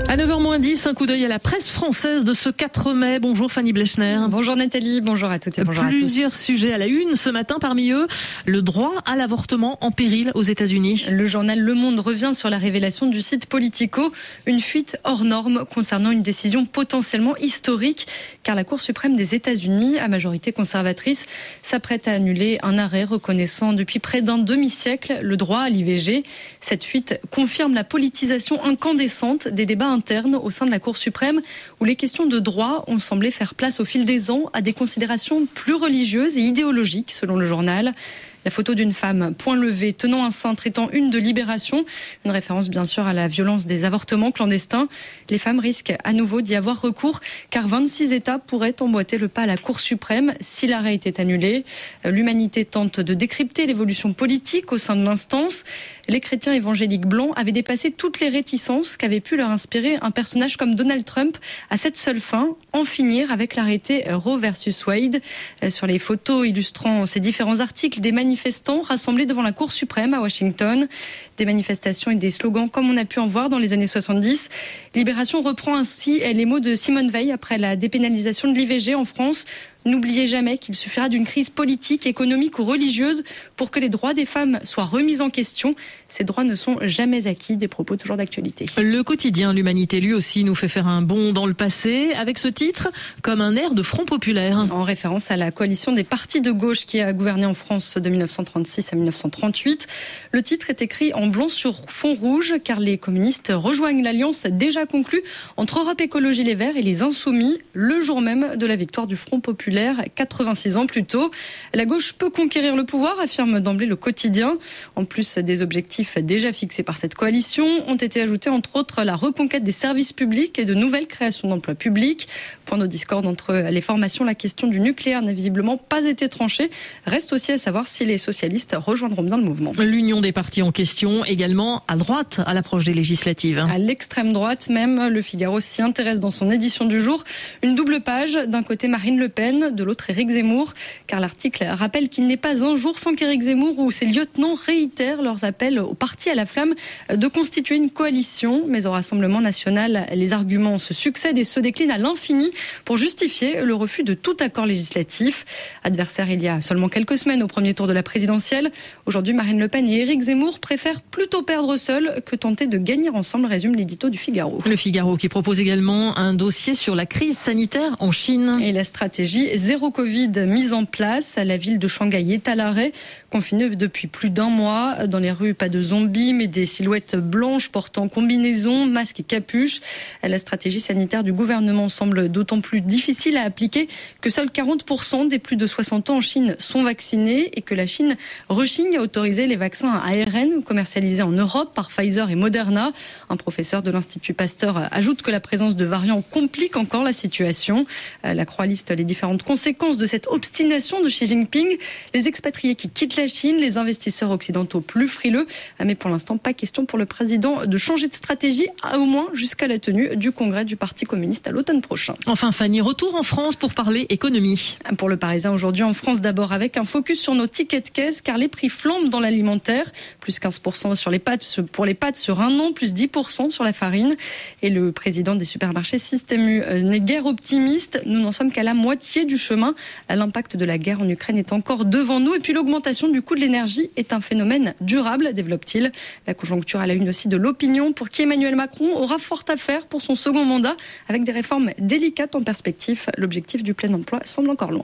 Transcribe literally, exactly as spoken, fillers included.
À neuf heures moins dix, un coup d'œil à la presse française de ce quatre mai. Bonjour Fanny Blechner. Bonjour Nathalie, bonjour à toutes et bonjour à tous. Plusieurs sujets à la une ce matin, parmi eux le droit à l'avortement en péril aux États-Unis. Le journal Le Monde revient sur la révélation du site Politico, une fuite hors norme concernant une décision potentiellement historique, car la Cour suprême des États-Unis, à majorité conservatrice, s'apprête à annuler un arrêt reconnaissant depuis près d'un demi-siècle le droit à l'I V G. Cette fuite confirme la politisation incandescente des débats internes au sein de la Cour suprême, où les questions de droit ont semblé faire place au fil des ans à des considérations plus religieuses et idéologiques, selon le journal. La photo d'une femme point levé tenant un sein traitant une de Libération, une référence bien sûr à la violence des avortements clandestins. Les femmes risquent à nouveau d'y avoir recours, car vingt-six États pourraient emboîter le pas à la Cour suprême si l'arrêt était annulé. L'Humanité tente de décrypter l'évolution politique au sein de l'instance. Les chrétiens évangéliques blancs avaient dépassé toutes les réticences qu'avait pu leur inspirer un personnage comme Donald Trump à cette seule fin, en finir avec l'arrêté Roe versus Wade. Sur les photos illustrant ces différents articles, des manifestants rassemblés devant la Cour suprême à Washington. Des manifestations et des slogans comme on a pu en voir dans les années soixante-dix. Libération reprend ainsi les mots de Simone Veil après la dépénalisation de l'I V G en France. N'oubliez jamais qu'il suffira d'une crise politique, économique ou religieuse pour que les droits des femmes soient remis en question. Ces droits ne sont jamais acquis. Des propos toujours d'actualité. Le quotidien L'Humanité, lui aussi, nous fait faire un bond dans le passé avec ce titre, comme un air de Front populaire. En référence à la coalition des partis de gauche qui a gouverné en France de mille neuf cent trente-six à mille neuf cent trente-huit. Le titre est écrit en blanc sur fond rouge, car les communistes rejoignent l'alliance déjà conclue entre Europe Écologie Les Verts et les Insoumis, le jour même de la victoire du Front populaire. quatre-vingt-six ans plus tôt. La gauche peut conquérir le pouvoir, affirme d'emblée le quotidien. En plus des objectifs déjà fixés par cette coalition, ont été ajoutés entre autres la reconquête des services publics et de nouvelles créations d'emplois publics. Point de discorde entre les formations, la question du nucléaire n'a visiblement pas été tranchée. Reste aussi à savoir si les socialistes rejoindront bien le mouvement. L'union des partis en question, également à droite à l'approche des législatives. À l'extrême droite même, Le Figaro s'y intéresse dans son édition du jour. Une double page, d'un côté Marine Le Pen, de l'autre Éric Zemmour, car l'article rappelle qu'il n'est pas un jour sans qu'Éric Zemmour ou ses lieutenants réitèrent leurs appels aux partis à la flamme de constituer une coalition. Mais au Rassemblement national, les arguments se succèdent et se déclinent à l'infini pour justifier le refus de tout accord législatif. Adversaire il y a seulement quelques semaines au premier tour de la présidentielle. Aujourd'hui, Marine Le Pen et Éric Zemmour préfèrent plutôt perdre seuls que tenter de gagner ensemble, résume l'édito du Figaro. Le Figaro qui propose également un dossier sur la crise sanitaire en Chine. Et la stratégie zéro Covid mise en place. La ville de Shanghai est à l'arrêt, confinée depuis plus d'un mois. Dans les rues, pas de zombies, mais des silhouettes blanches portant combinaisons, masques et capuches. La stratégie sanitaire du gouvernement semble d'autant plus difficile à appliquer que seuls quarante pour cent des plus de soixante ans en Chine sont vaccinés et que la Chine rechigne à autoriser les vaccins à A R N commercialisés en Europe par Pfizer et Moderna. Un professeur de l'Institut Pasteur ajoute que la présence de variants complique encore la situation. La Croix liste les différentes conséquences de cette obstination de Xi Jinping. Les expatriés qui quittent la Chine, les investisseurs occidentaux plus frileux. Mais pour l'instant, pas question pour le président de changer de stratégie, au moins jusqu'à la tenue du congrès du Parti communiste à l'automne prochain. Enfin Fanny, retour en France pour parler économie. Pour le Parisien aujourd'hui en France, d'abord avec un focus sur nos tickets de caisse, car les prix flambent dans l'alimentaire. Plus quinze pour cent sur les pâtes, pour les pâtes sur un an, plus dix pour cent sur la farine. Et le président des supermarchés Système U n'est guère optimiste. Nous n'en sommes qu'à la moitié du chemin. L'impact de la guerre en Ukraine est encore devant nous. Et puis l'augmentation du coût de l'énergie est un phénomène durable, développe-t-il. La conjoncture à la une aussi de l'opinion, pour qui Emmanuel Macron aura fort à faire pour son second mandat, avec des réformes délicates en perspective. L'objectif du plein emploi semble encore loin.